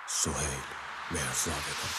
سهیل مرزادگان.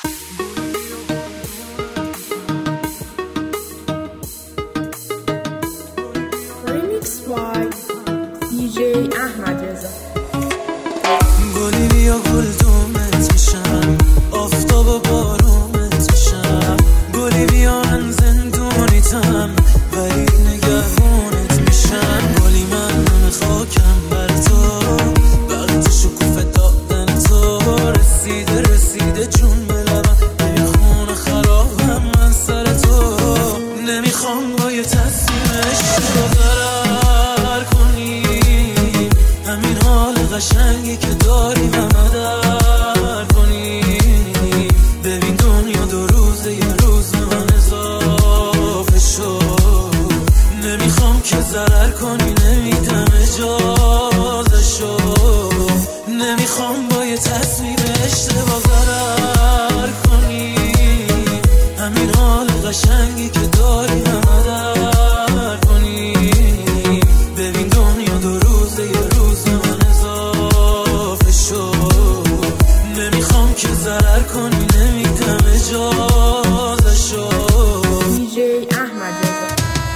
Remix by DJ احمد رضا. گلی بیا گلدومت میشم، آفتاب و بارونت میشم. گلی بیا من زندونیتم ولی نگهبونت میشم. گلی من خاکم بر تو، وقت شکوفه دادن تو. رسیده جون به لبم، نمیخونه خرابم من سر تو. نمیخوام با یه تصمیمش ضرر کنی، همین حال قشنگی که داری مدر کنی. ببین دنیا دو روزه، یه روز به من اضافه شد. نمیخوام که ضرر کنی، نمیدم اجازه شد. نمیخوام با یه تصمیم اشتباه ضرر کنی، همین حال قشنگی که داری مدر کنی. ببین دنیا دو روزه، یه روز به من اضافه شد. نمیخوام که ضرر کنی، نمیدم اجازه شد. DJ احمد رضا.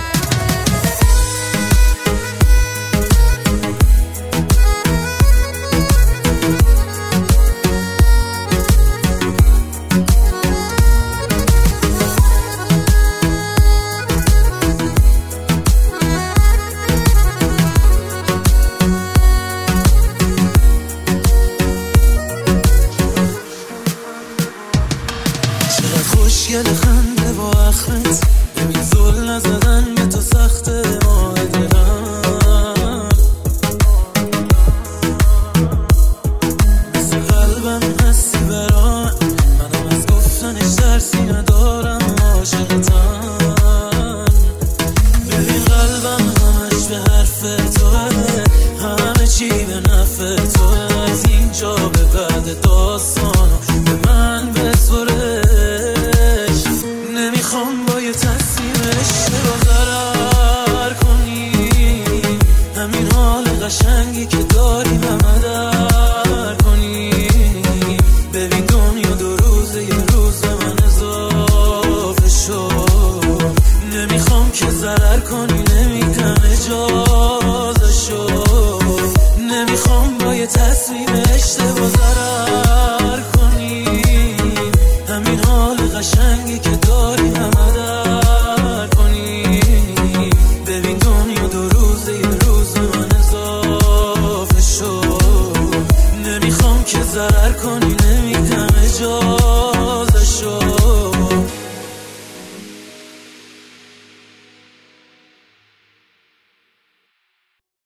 خوشگل خنده با اخمت، ببین زل نزدن به تو سخته. ماه دلم مثل قلبم هستی برام، منم از گفتنش ترسی ندارم. عاشقتم، ببین قلبم همش به حرف توه، همه چی به نفع توه. از اینجا به بعد داستانو به من بسپره. نمیخوام با یه تصمیمش ضرر کنی، همین حال قشنگی که داری مدر کنی. ببین دنیا دو روزه، یه روز به من اضافه شد. نمیخوام که ضرر کنی، نمیدم اجازه شد. نمیخوام با یه تصمیم اشتباه ضرر کنی، همین حال قشنگی که داری مدر کنی. ببین دنیا دو روزه، یه روز به من اضافه شد. نمیخوام که ضرر کنی،